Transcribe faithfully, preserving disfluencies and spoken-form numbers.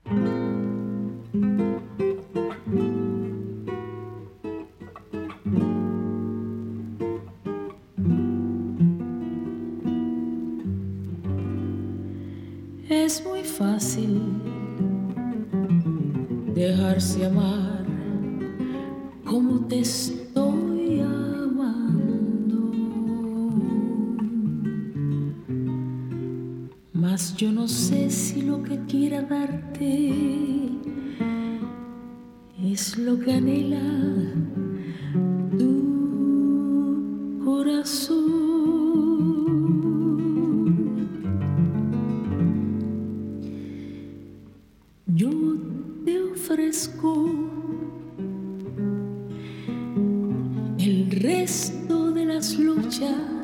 Es muy fácil dejarse amar como te estoy amando, mas yo no sé si lo que quiera darte es lo que anhela tu corazón. Yo te ofrezco el resto de las luchas